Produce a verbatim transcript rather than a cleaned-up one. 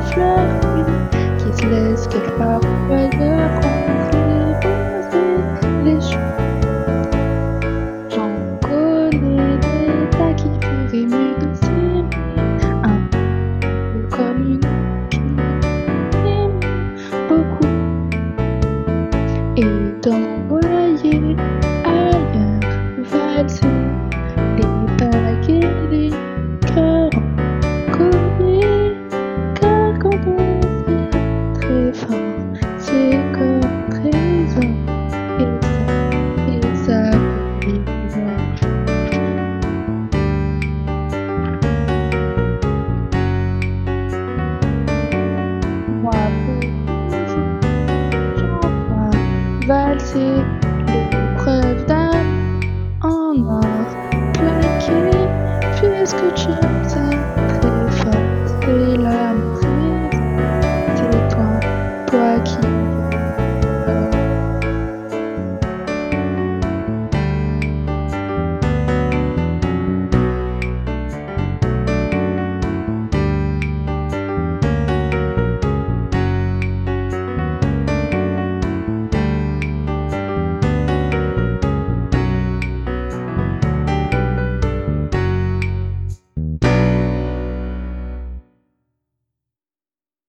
fleurs qui se laissent quelque part ailleurs entre les roses et les choux. J'en connais des tas qui feraient mieux de s'aimer un peu comme une qui aime beaucoup et d'envoyer ailleurs valser les bagues et les cœurs en collier, car quand on s'aime très fort, c'est comme trésor et ça, et ça brille blanc. Moi pour j'envoie valser l'épreuve d'âme en or plaqué, puisque tu